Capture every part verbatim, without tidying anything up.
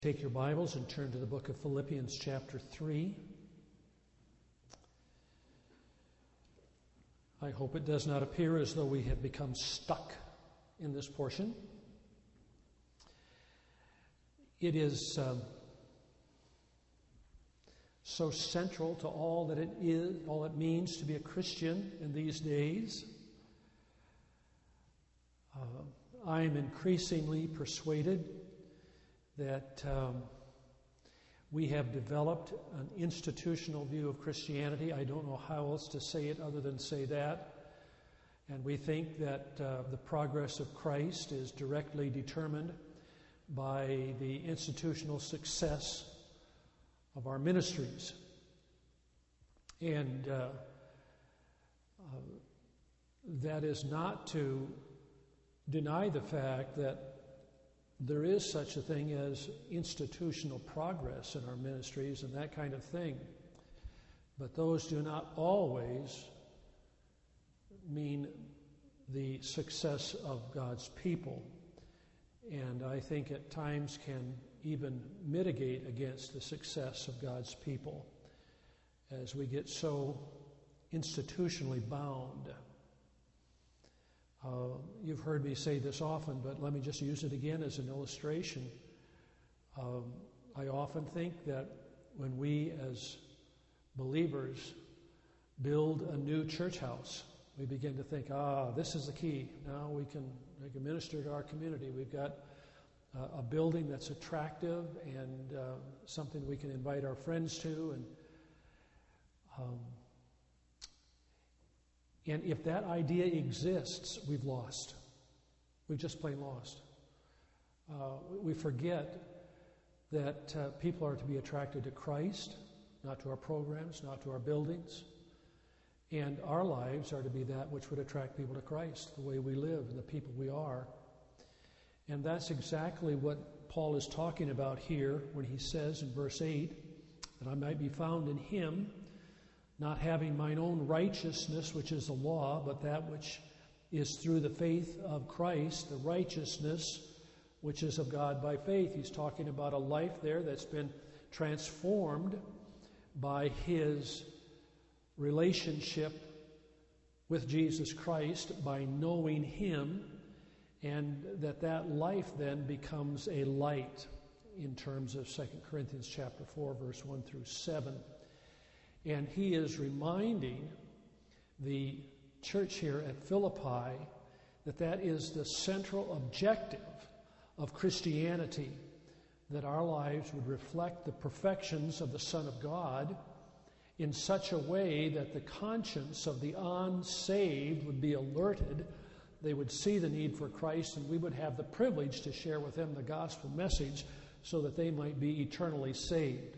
Take your Bibles and turn to the book of Philippians chapter three. I hope it does not appear as though we have become stuck in this portion. It is um, so central to all that it is, all it means to be a Christian in these days. Uh, I am increasingly persuaded that um, we have developed an institutional view of Christianity. I don't know how else to say it other than say that. And we think that uh, the progress of Christ is directly determined by the institutional success of our ministries. And uh, uh, that is not to deny the fact that there is such a thing as institutional progress in our ministries and that kind of thing. But those do not always mean the success of God's people. And I think at times can even mitigate against the success of God's people as we get so institutionally bound. Uh, you've heard me say this often, but let me just use it again as an illustration. Um, I often think that when we as believers build a new church house, we begin to think, ah, this is the key. Now we can, we can minister to our community. We've got uh, a building that's attractive and uh, something we can invite our friends to. And um, And if that idea exists, we've lost. We've just plain lost. Uh, we forget that uh, people are to be attracted to Christ, not to our programs, not to our buildings. And our lives are to be that which would attract people to Christ, the way we live and the people we are. And that's exactly what Paul is talking about here when he says in verse eight, that I might be found in him, not having mine own righteousness, which is the law, but that which is through the faith of Christ, the righteousness which is of God by faith. He's talking about a life there that's been transformed by his relationship with Jesus Christ, by knowing him, and that that life then becomes a light in terms of Second Corinthians chapter four, verse one through seven. And he is reminding the church here at Philippi that that is the central objective of Christianity, that our lives would reflect the perfections of the Son of God in such a way that the conscience of the unsaved would be alerted. They would see the need for Christ, and we would have the privilege to share with them the gospel message so that they might be eternally saved.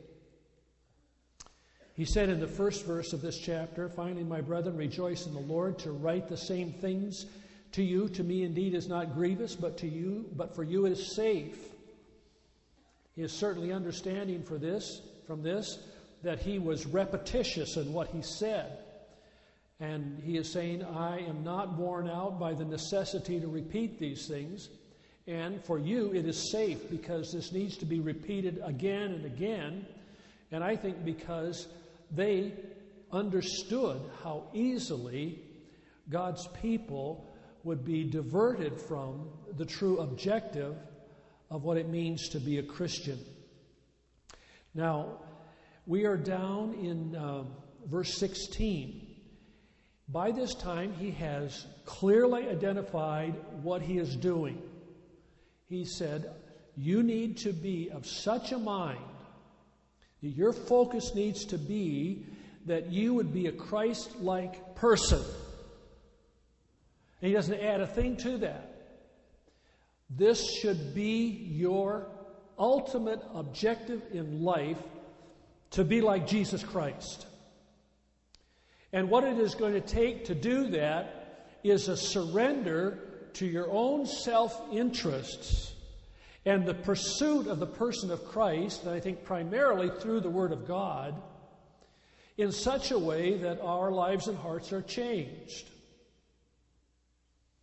He said in the first verse of this chapter, finally, my brethren, rejoice in the Lord. To write the same things to you, to me indeed is not grievous, but to you, but for you it is safe. He is certainly understanding for this, from this, that he was repetitious in what he said. And he is saying, I am not worn out by the necessity to repeat these things. And for you it is safe, because this needs to be repeated again and again. And I think because they understood how easily God's people would be diverted from the true objective of what it means to be a Christian. Now, we are down in uh, verse sixteen. By this time, he has clearly identified what he is doing. He said, you need to be of such a mind. Your focus needs to be that you would be a Christ-like person. And he doesn't add a thing to that. This should be your ultimate objective in life, to be like Jesus Christ. And what it is going to take to do that is a surrender to your own self-interests and the pursuit of the person of Christ, and I think primarily through the Word of God, in such a way that our lives and hearts are changed.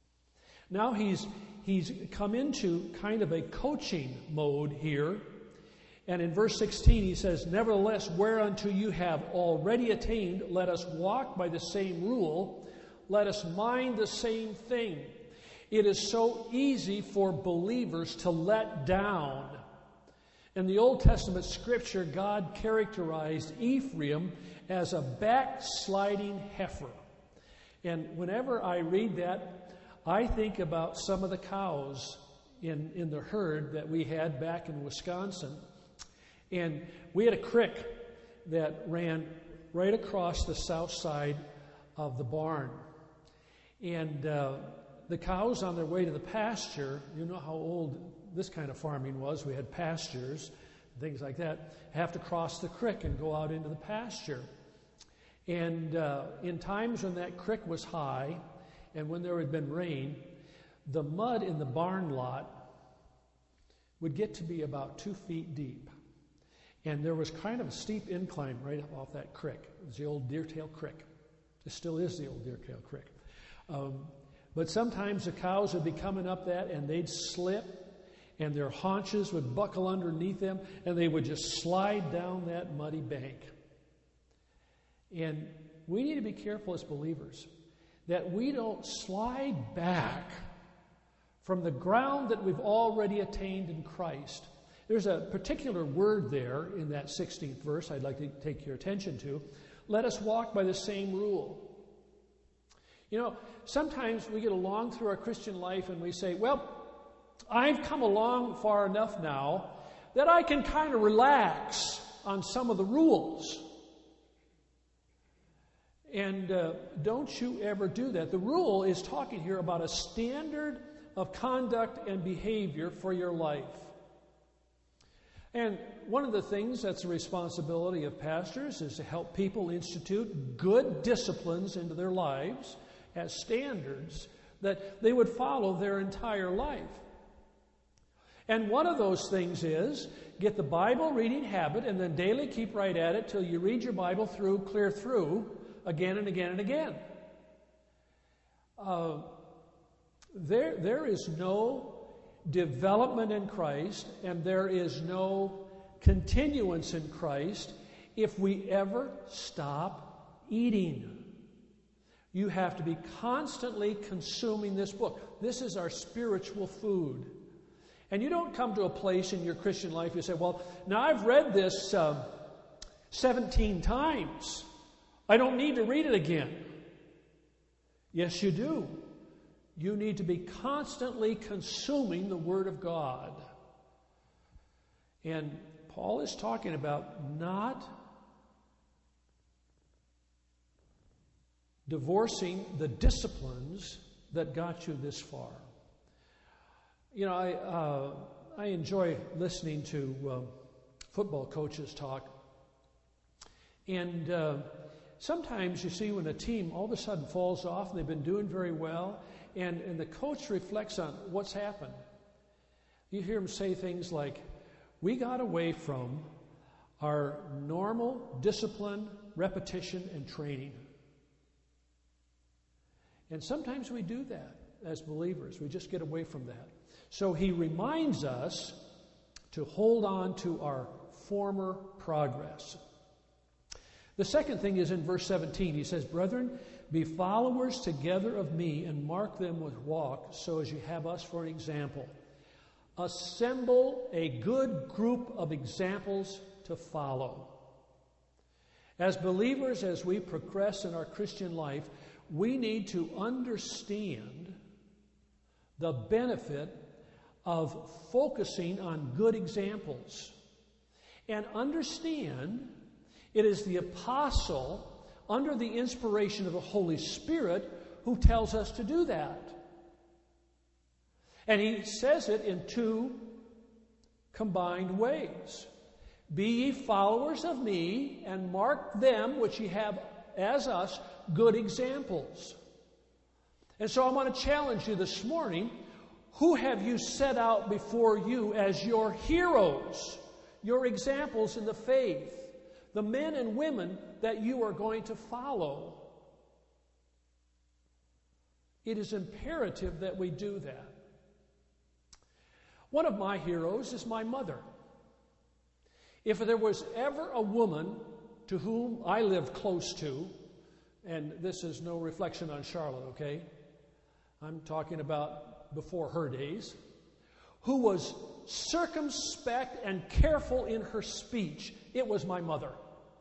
Now he's he's come into kind of a coaching mode here And in verse sixteen, he says, "Nevertheless, whereunto you have already attained, let us walk by the same rule. Let us mind the same thing." It is so easy for believers to let down. In the Old Testament scripture, God characterized Ephraim as a backsliding heifer. And whenever I read that, I think about some of the cows in, in the herd that we had back in Wisconsin. And we had a creek that ran right across the south side of the barn. And uh, the cows on their way to the pasture, you know how old this kind of farming was. We had pastures, things like that, have to cross the creek and go out into the pasture. And uh, in times when that creek was high and when there had been rain, the mud in the barn lot would get to be about two feet deep. And there was kind of a steep incline right up off that creek. It was the old Deertail Creek. It still is the old Deertail Creek. Um, but sometimes the cows would be coming up that and they'd slip and their haunches would buckle underneath them and they would just slide down that muddy bank. And we need to be careful as believers that we don't slide back from the ground that we've already attained in Christ. There's a particular word there in that sixteenth verse I'd like to take your attention to. Let us walk by the same rule. You know, sometimes we get along through our Christian life and we say, well, I've come along far enough now that I can kind of relax on some of the rules. And uh, don't you ever do that. The rule is talking here about a standard of conduct and behavior for your life. And one of the things that's the responsibility of pastors is to help people institute good disciplines into their lives as standards that they would follow their entire life. And one of those things is get the Bible reading habit and then daily keep right at it till you read your Bible through, clear through, again and again and again. Uh, there, there is no development in Christ and there is no continuance in Christ if we ever stop eating. You have to be constantly consuming this book. This is our spiritual food. And you don't come to a place in your Christian life you say, well, now I've read this um, seventeen times. I don't need to read it again. Yes, you do. You need to be constantly consuming the Word of God. And Paul is talking about not divorcing the disciplines that got you this far. You know, I uh, I enjoy listening to uh, football coaches talk. And uh, sometimes you see when a team all of a sudden falls off and they've been doing very well, and, and the coach reflects on what's happened. You hear him say things like, we got away from our normal discipline, repetition, and training. And sometimes we do that as believers. We just get away from that. So he reminds us to hold on to our former progress. The second thing is in verse seventeen. He says, brethren, be followers together of me and mark them with walk, so as you have us for an example. Assemble a good group of examples to follow. As believers, as we progress in our Christian life, we need to understand the benefit of focusing on good examples. And understand it is the apostle, under the inspiration of the Holy Spirit, who tells us to do that. And he says it in two combined ways. Be ye followers of me, and mark them which ye have as us good examples. And so I want to challenge you this morning. Who have you set out before you as your heroes, your examples in the faith, the men and women that you are going to follow? It is imperative that we do that. One of my heroes is my mother. If there was ever a woman to whom I lived close to, and this is no reflection on Charlotte, okay? I'm talking about before her days, who was circumspect and careful in her speech, it was my mother.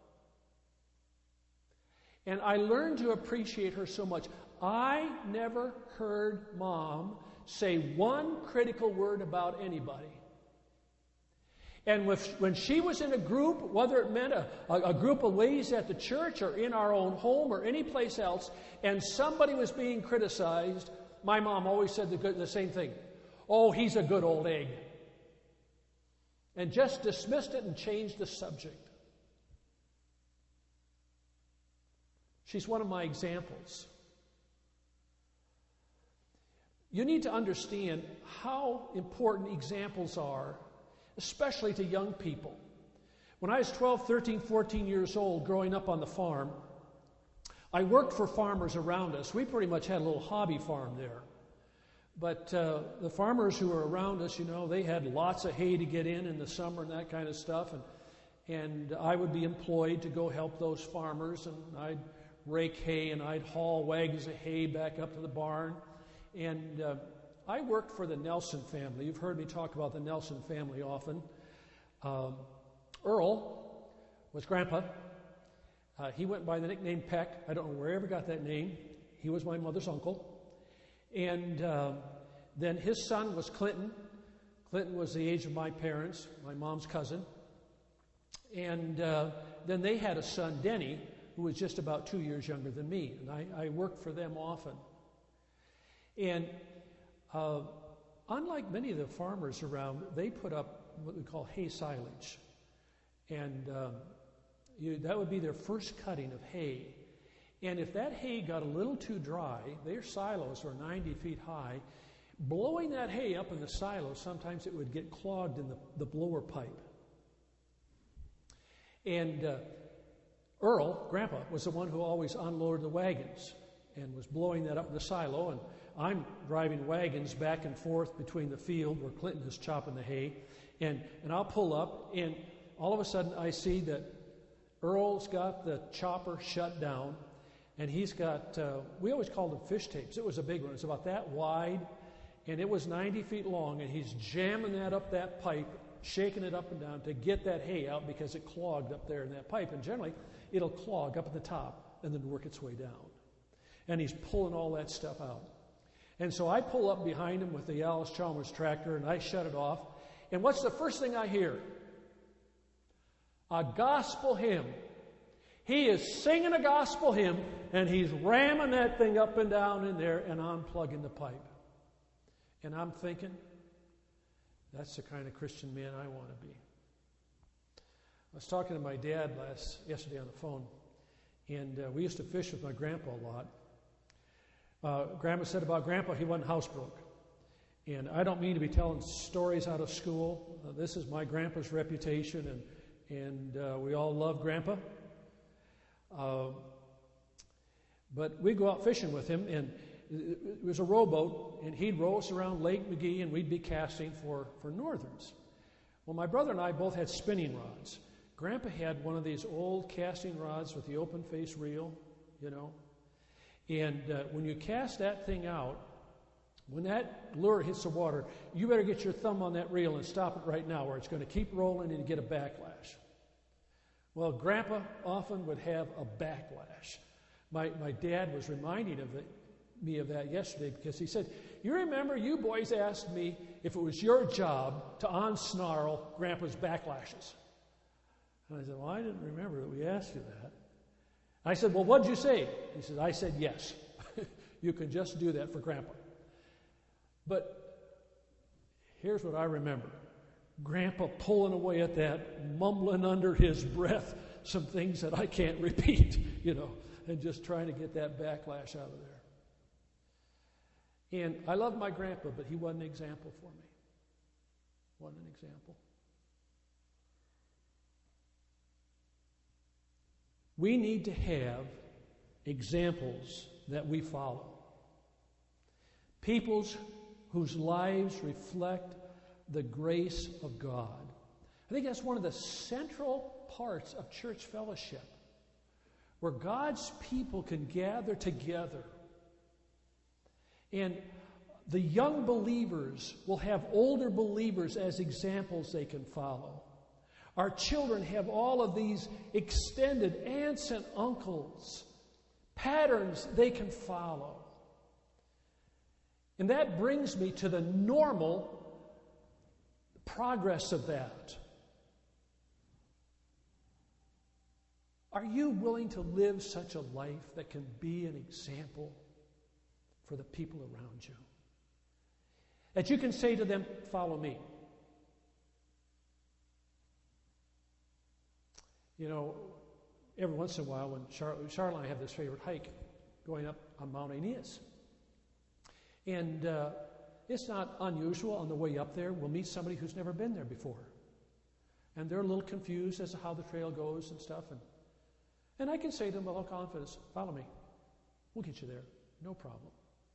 And I learned to appreciate her so much. I never heard Mom say one critical word about anybody. And with, when she was in a group, whether it meant a, a, a group of ladies at the church or in our own home or any place else, and somebody was being criticized, my mom always said the, good, the same thing. Oh, he's a good old egg. And just dismissed it and changed the subject. She's one of my examples. You need to understand how important examples are, especially to young people. When I was twelve, thirteen, fourteen years old, growing up on the farm, I worked for farmers around us. We pretty much had a little hobby farm there. But uh, the farmers who were around us, you know, they had lots of hay to get in in the summer and that kind of stuff. And, and I would be employed to go help those farmers. And I'd rake hay and I'd haul wagons of hay back up to the barn. And uh, I worked for the Nelson family. You've heard me talk about the Nelson family often. Um, Earl was Grandpa. Uh, he went by the nickname Peck. I don't know where he ever got that name. He was my mother's uncle. And uh, then his son was Clinton. Clinton was the age of my parents, my mom's cousin. And uh, then they had a son, Denny, who was just about two years younger than me. And I, I worked for them often. And uh, unlike many of the farmers around, they put up what we call hay silage. And um, you, that would be their first cutting of hay. And if that hay got a little too dry, their silos were ninety feet high. Blowing that hay up in the silo, sometimes it would get clogged in the, the blower pipe. And uh, Earl, Grandpa, was the one who always unloaded the wagons and was blowing that up in the silo. And I'm driving wagons back and forth between the field where Clinton is chopping the hay. And, and I'll pull up, and all of a sudden I see that Earl's got the chopper shut down. And he's got, uh, we always called them fish tapes. It was a big one. It's about that wide, and it was ninety feet long, and he's jamming that up that pipe, shaking it up and down to get that hay out because it clogged up there in that pipe. And generally, it'll clog up at the top and then work its way down. And he's pulling all that stuff out. And so I pull up behind him with the Alice Chalmers tractor, and I shut it off. And what's the first thing I hear? A gospel hymn. He is singing a gospel hymn, and he's ramming that thing up and down in there and unplugging the pipe. And I'm thinking, that's the kind of Christian man I want to be. I was talking to my dad last yesterday on the phone, and uh, we used to fish with my grandpa a lot. Uh, Grandma said about Grandpa, he wasn't housebroke. And I don't mean to be telling stories out of school. Uh, this is my grandpa's reputation, and, and uh, we all love Grandpa. Uh, but we'd go out fishing with him, and it was a rowboat, and he'd row us around Lake McGee, and we'd be casting for, for northerns. Well, my brother and I both had spinning rods. Grandpa had one of these old casting rods with the open face reel, you know. And uh, when you cast that thing out, when that lure hits the water, you better get your thumb on that reel and stop it right now, or it's going to keep rolling and you get a backlash. Well, Grandpa often would have a backlash. My my dad was reminding of it, me of that yesterday because he said, you remember you boys asked me if it was your job to unsnarl Grandpa's backlashes. And I said, well, I didn't remember that we asked you that. I said, well, what'd you say? He said, I said yes. You can just do that for Grandpa. But here's what I remember. Grandpa pulling away at that, mumbling under his breath some things that I can't repeat, you know, and just trying to get that backlash out of there. And I love my grandpa, but he wasn't an example for me. Wasn't an example. We need to have examples that we follow. Peoples whose lives reflect the grace of God. I think that's one of the central parts of church fellowship, where God's people can gather together. And the young believers will have older believers as examples they can follow. Our children have all of these extended aunts and uncles, patterns they can follow. And that brings me to the normal progress of that. Are you willing to live such a life that can be an example for the people around you? That you can say to them, follow me. You know, every once in a while when Charlotte, Charlotte and I have this favorite hike going up on Mount Aeneas. And uh, it's not unusual on the way up there, we'll meet somebody who's never been there before. And they're a little confused as to how the trail goes and stuff. And, and I can say to them with all confidence, follow me. We'll get you there. No problem.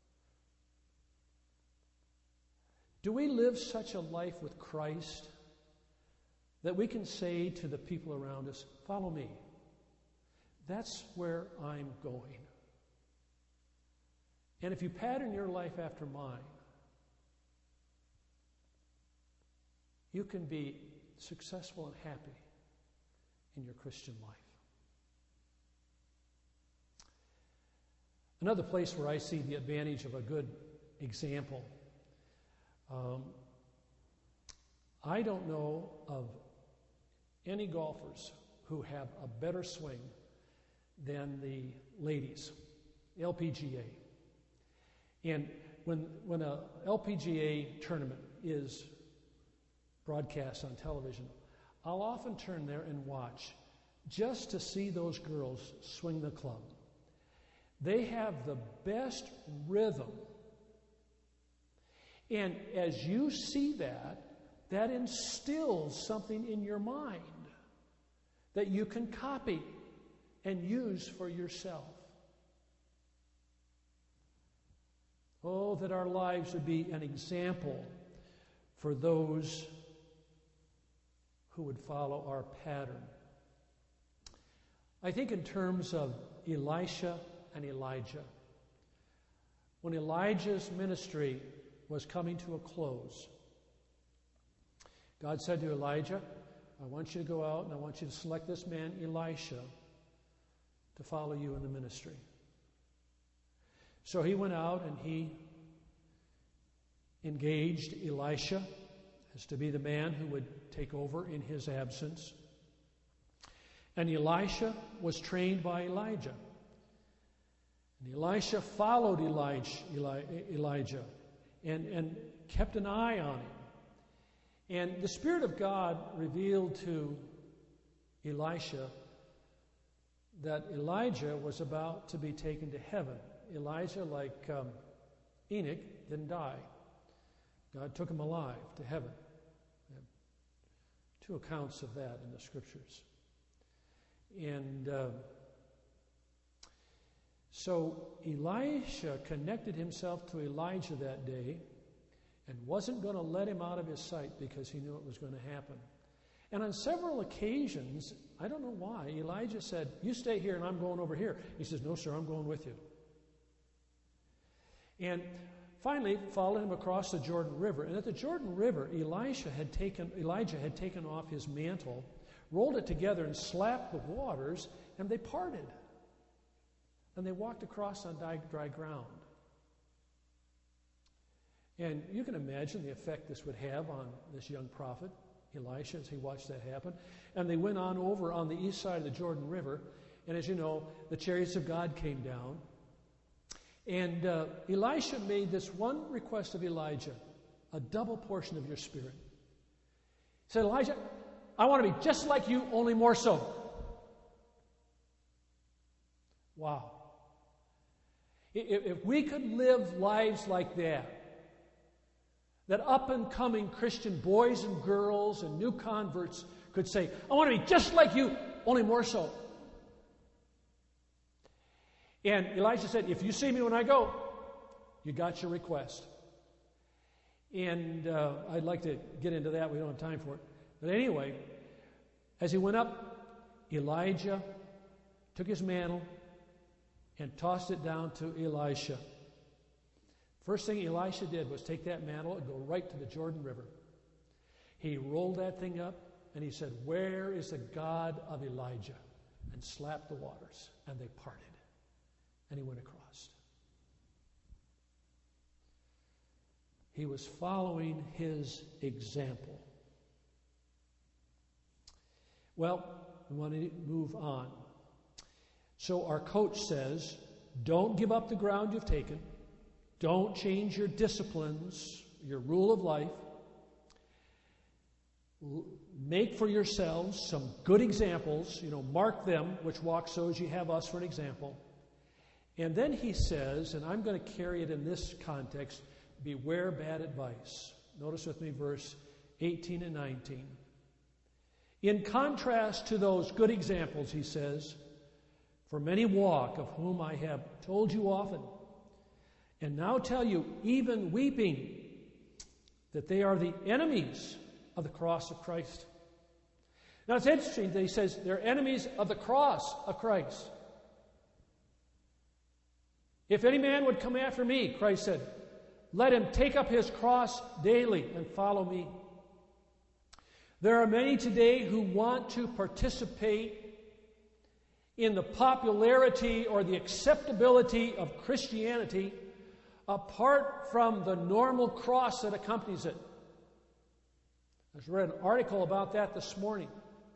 Do we live such a life with Christ that we can say to the people around us, follow me? That's where I'm going. And if you pattern your life after mine, you can be successful and happy in your Christian life. Another place where I see the advantage of a good example, um, I don't know of any golfers who have a better swing than the ladies, L P G A. And when when a L P G A tournament is broadcast on television, I'll often turn there and watch just to see those girls swing the club. They have the best rhythm. And as you see that, that instills something in your mind that you can copy and use for yourself. Oh, that our lives would be an example for those who would follow our pattern. I think in terms of Elisha and Elijah. When Elijah's ministry was coming to a close, God said to Elijah, I want you to go out and I want you to select this man, Elisha, to follow you in the ministry. So he went out and he engaged Elisha as to be the man who would take over in his absence. And Elisha was trained by Elijah. And Elisha followed Elijah, Eli, Elijah and, and kept an eye on him. And the Spirit of God revealed to Elisha that Elijah was about to be taken to heaven. Elijah, like um, Enoch, didn't die. God took him alive to heaven. Two accounts of that in the Scriptures. And uh, so Elisha connected himself to Elijah that day and wasn't going to let him out of his sight because he knew it was going to happen. And on several occasions, I don't know why, Elijah said, you stay here and I'm going over here. He says, no, sir, I'm going with you. And finally followed him across the Jordan River. And at the Jordan River, Elisha had taken, Elijah had taken off his mantle, rolled it together and slapped the waters, and they parted. And they walked across on dry, dry ground. And you can imagine the effect this would have on this young prophet, Elisha, as he watched that happen. And they went on over on the east side of the Jordan River. And as you know, the chariots of God came down. And uh, Elisha made this one request of Elijah, a double portion of your spirit. He said, Elijah, I want to be just like you, only more so. Wow. If, if we could live lives like that, that up-and-coming Christian boys and girls and new converts could say, I want to be just like you, only more so. And Elijah said, if you see me when I go, you got your request. And uh, I'd like to get into that. We don't have time for it. But anyway, As he went up, Elijah took his mantle and tossed it down to Elisha. First thing Elisha did was take that mantle and go right to the Jordan River. He rolled that thing up and he said, "Where is the God of Elijah?" and slapped the waters, and they parted. And he went across. He was following his example. Well, we want to move on. So our coach says, don't give up the ground you've taken. Don't change your disciplines, your rule of life. Make for yourselves some good examples. You know, mark them, which walk so as you have us for an example. And then he says, and I'm going to carry it in this context, beware bad advice. Notice with me verse eighteen and nineteen. In contrast to those good examples, he says, for many walk, of whom I have told you often, and now tell you, even weeping, that they are the enemies of the cross of Christ. Now it's interesting that he says they're enemies of the cross of Christ. If any man would come after me, Christ said, let him take up his cross daily and follow me. There are many today who want to participate in the popularity or the acceptability of Christianity apart from the normal cross that accompanies it. I just read an article about that this morning.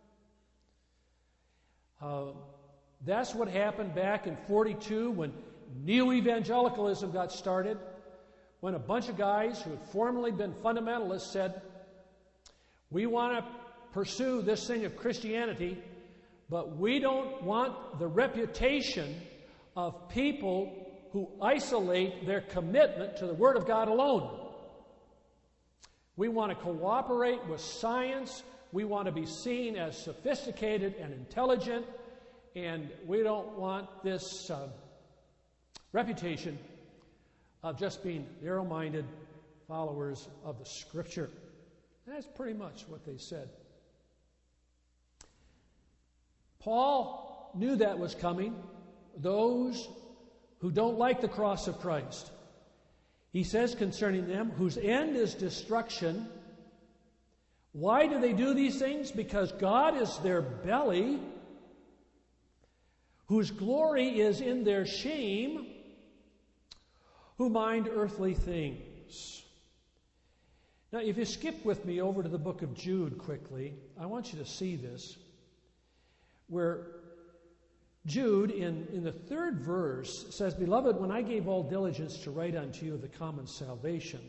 Uh, that's what happened back in forty-two when neo-evangelicalism got started, when a bunch of guys who had formerly been fundamentalists said, we want to pursue this thing of Christianity, but we don't want the reputation of people who isolate their commitment to the Word of God alone. We want to cooperate with science. We want to be seen as sophisticated and intelligent. And we don't want this uh, reputation of just being narrow-minded followers of the Scripture. And that's pretty much what they said. Paul knew that was coming. Those who don't like the cross of Christ. He says concerning them, whose end is destruction. Why do they do these things? Because God is their belly, whose glory is in their shame, who mind earthly things. Now, if you skip with me over to the book of Jude quickly, I want you to see this, where Jude, in, in the third verse, says, Beloved, when I gave all diligence to write unto you of the common salvation,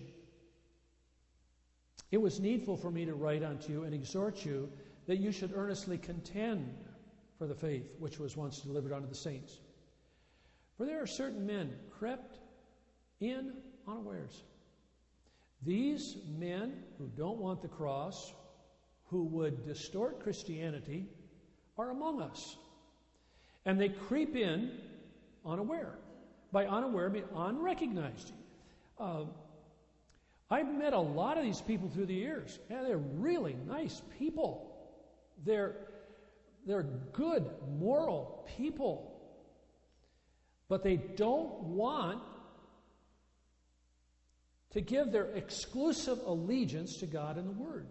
it was needful for me to write unto you and exhort you that you should earnestly contend for the faith which was once delivered unto the saints. For there are certain men crept in unawares. These men who don't want the cross, who would distort Christianity, are among us. And they creep in unaware. By unaware, I mean unrecognized. Uh, I've met a lot of these people through the years, and they're really nice people. They're, they're good, moral people. But they don't want to give their exclusive allegiance to God and the Word.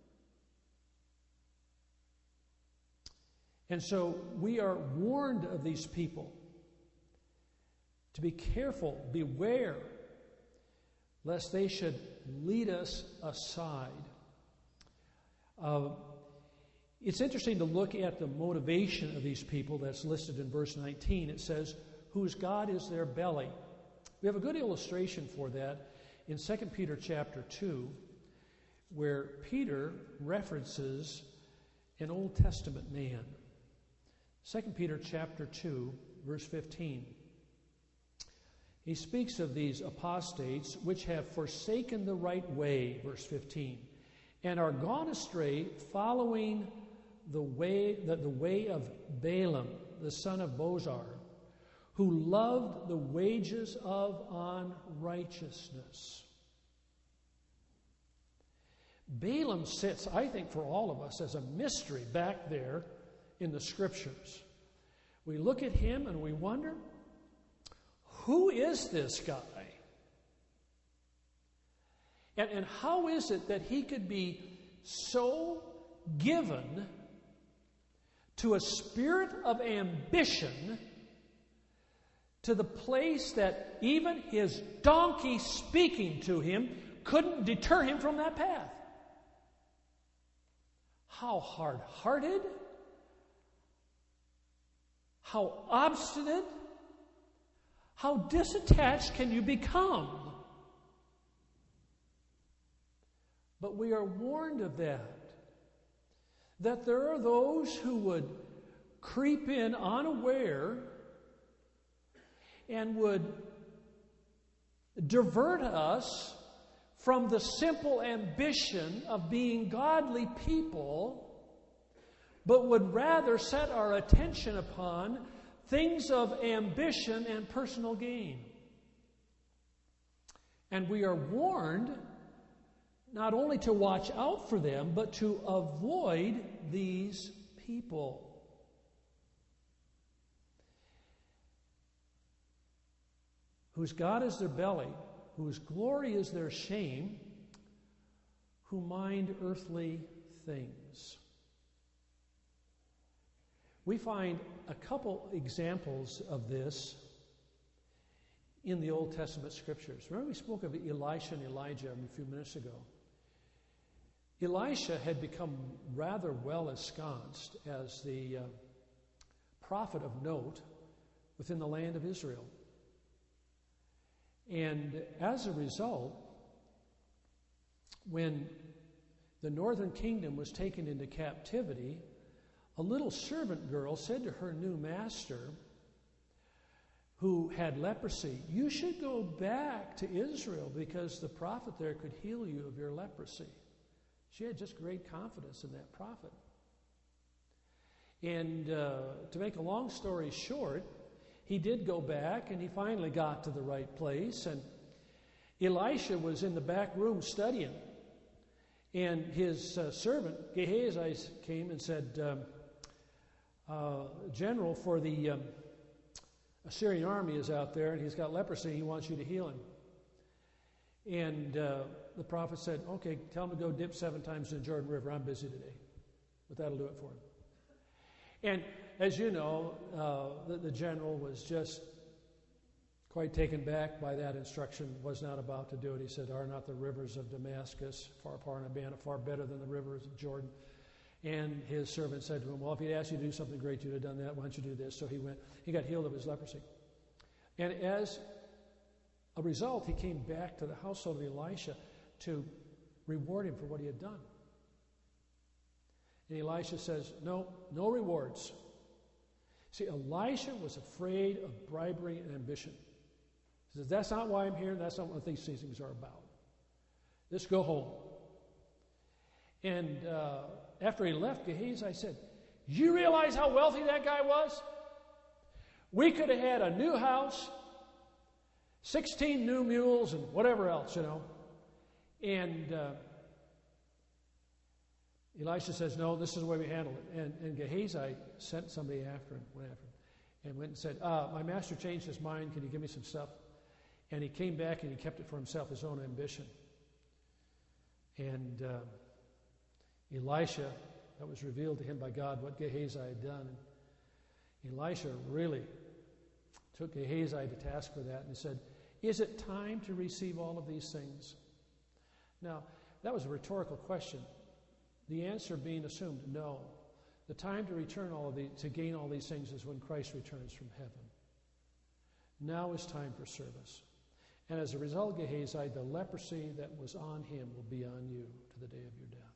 And so we are warned of these people to be careful, beware, lest they should lead us aside. Uh, it's interesting to look at the motivation of these people that's listed in verse nineteen. It says, whose God is their belly. We have a good illustration for that in Second Peter chapter two, where Peter references an Old Testament man. Second Peter chapter two, verse fifteen. He speaks of these apostates which have forsaken the right way, verse fifteen, and are gone astray, following the way the, the way of Balaam, the son of Bozar, who loved the wages of unrighteousness. Balaam sits, I think, for all of us as a mystery back there in the Scriptures. We look at him and we wonder, who is this guy? And, and how is it that he could be so given to a spirit of ambition to the place that even his donkey speaking to him couldn't deter him from that path? How hard-hearted, how obstinate, how disattached can you become? But we are warned of that, that there are those who would creep in unaware and would divert us from the simple ambition of being godly people, but would rather set our attention upon things of ambition and personal gain. And we are warned not only to watch out for them, but to avoid these people. Whose God is their belly, whose glory is their shame, who mind earthly things. We find a couple examples of this in the Old Testament Scriptures. Remember we spoke of Elisha and Elijah a few minutes ago. Elisha had become rather well ensconced as the uh, prophet of note within the land of Israel. And as a result, when the northern kingdom was taken into captivity, a little servant girl said to her new master, who had leprosy, "You should go back to Israel because the prophet there could heal you of your leprosy." She had just great confidence in that prophet. And uh, to make a long story short, he did go back, and he finally got to the right place. And Elisha was in the back room studying. And his uh, servant, Gehazi, came and said, um, uh, General for the um, Assyrian army is out there, and he's got leprosy. He wants you to heal him. And uh, the prophet said, okay, tell him to go dip seven times in the Jordan River. I'm busy today. But that'll do it for him. And as you know, uh, the, the general was just quite taken back by that instruction, was not about to do it. He said, are not the rivers of Damascus, far, far in Abana, far better than the rivers of Jordan? And his servant said to him, well, if he'd asked you to do something great, you'd have done that. Why don't you do this? So he went. He got healed of his leprosy. And as a result, he came back to the household of Elisha to reward him for what he had done. And Elisha says, no, no rewards. See, Elisha was afraid of bribery and ambition. He says, that's not why I'm here, and that's not what these things are about. Let's go home. And uh, after he left, Gehazi said, you realize how wealthy that guy was? We could have had a new house, sixteen new mules, and whatever else, you know. And uh, Elisha says, no, this is the way we handle it. And, and Gehazi sent somebody after him, went after him, and went and said, uh, my master changed his mind. Can you give me some stuff? And he came back and he kept it for himself, his own ambition. And uh, Elisha, that was revealed to him by God what Gehazi had done. And Elisha really took Gehazi to task for that and said, is it time to receive all of these things? Now, that was a rhetorical question. The answer being assumed, no. The time to return all of these, to gain all these things is when Christ returns from heaven. Now is time for service. And as a result, Gehazi, the leprosy that was on him will be on you to the day of your death.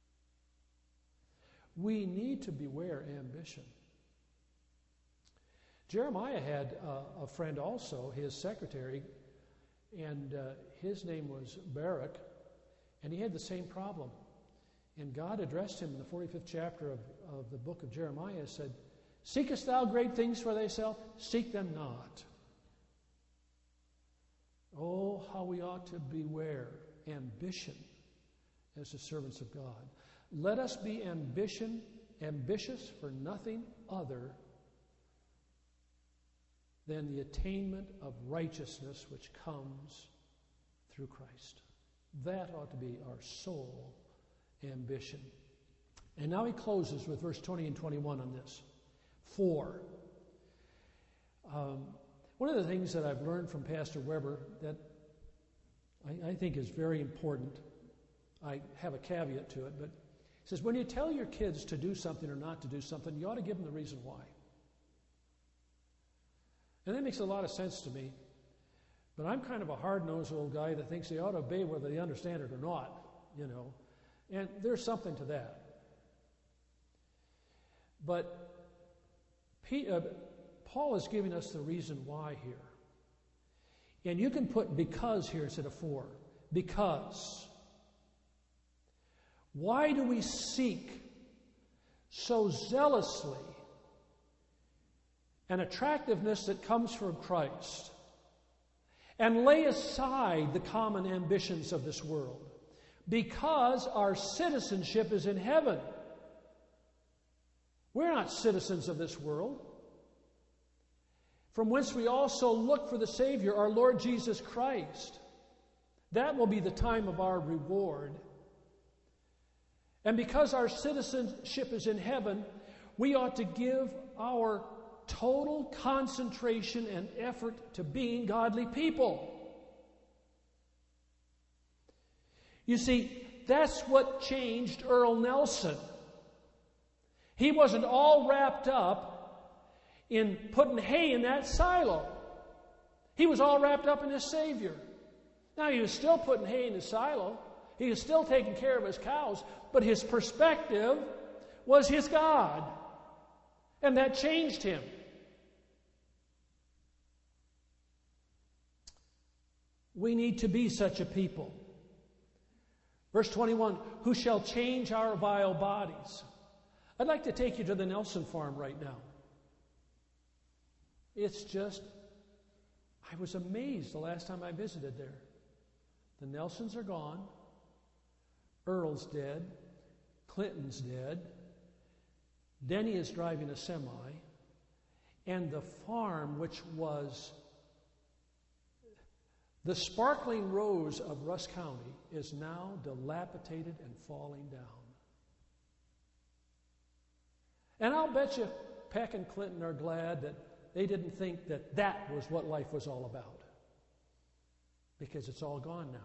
We need to beware ambition. Jeremiah had uh, a friend also, his secretary, and uh, his name was Barak, and he had the same problem. And God addressed him in the forty-fifth chapter of, of the book of Jeremiah, said, seekest thou great things for thyself? Seek them not. Oh, how we ought to beware ambition as the servants of God. Let us be ambition, ambitious for nothing other than the attainment of righteousness which comes through Christ. That ought to be our sole ambition. And now he closes with verse twenty and twenty-one on this. For, um, one of the things that I've learned from Pastor Weber that I, I think is very important, I have a caveat to it, but he says, when you tell your kids to do something or not to do something, you ought to give them the reason why. And that makes a lot of sense to me. But I'm kind of a hard-nosed old guy that thinks they ought to obey whether they understand it or not, you know. And there's something to that. But P, uh, Paul is giving us the reason why here. And you can put because here instead of for. Because. Why do we seek so zealously an attractiveness that comes from Christ and lay aside the common ambitions of this world? Because our citizenship is in heaven. We're not citizens of this world, from whence we also look for the Savior, our Lord Jesus Christ. That will be the time of our reward. And because our citizenship is in heaven, we ought to give our total concentration and effort to being godly people. You see, that's what changed Earl Nelson. He wasn't all wrapped up in putting hay in that silo. He was all wrapped up in his Savior. Now, he was still putting hay in his silo. He was still taking care of his cows, but his perspective was his God. And that changed him. We need to be such a people. Verse twenty-one, who shall change our vile bodies. I'd like to take you to the Nelson farm right now. It's just, I was amazed the last time I visited there. The Nelsons are gone. Earl's dead. Clinton's dead. Denny is driving a semi. And the farm, which was the sparkling rose of Russ County, is now dilapidated and falling down. And I'll bet you Peck and Clinton are glad that they didn't think that that was what life was all about. Because it's all gone now.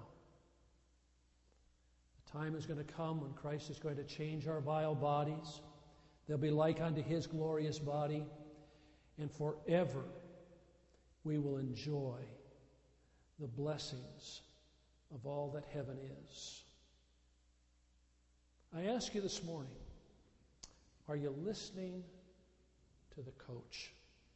The time is going to come when Christ is going to change our vile bodies. They'll be like unto his glorious body. And forever we will enjoy the blessings of all that heaven is. I ask you this morning, are you listening to the coach?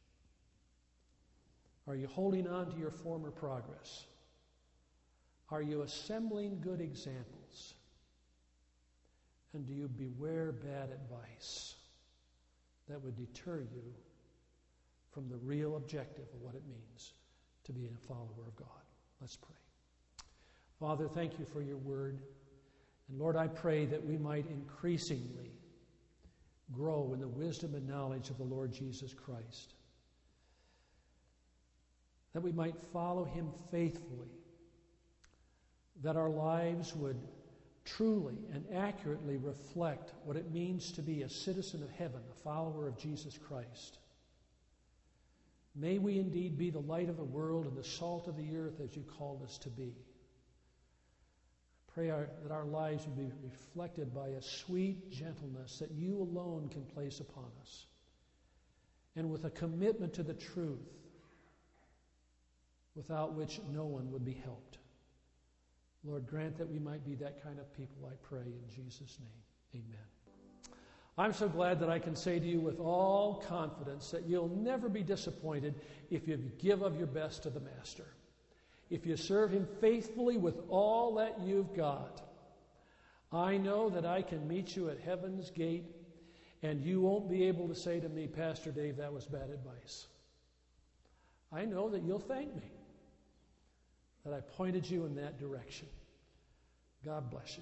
Are you holding on to your former progress? Are you assembling good examples? And do you beware bad advice that would deter you from the real objective of what it means to be a follower of God? Let's pray. Father, thank you for your word. And Lord, I pray that we might increasingly grow in the wisdom and knowledge of the Lord Jesus Christ. That we might follow him faithfully. That our lives would truly and accurately reflect what it means to be a citizen of heaven, a follower of Jesus Christ. May we indeed be the light of the world and the salt of the earth as you called us to be. Pray our, that our lives would be reflected by a sweet gentleness that you alone can place upon us, and with a commitment to the truth without which no one would be helped. Lord, grant that we might be that kind of people, I pray in Jesus' name. Amen. I'm so glad that I can say to you with all confidence that you'll never be disappointed if you give of your best to the Master. If you serve him faithfully with all that you've got. I know that I can meet you at heaven's gate, and you won't be able to say to me, Pastor Dave, that was bad advice. I know that you'll thank me that I pointed you in that direction. God bless you.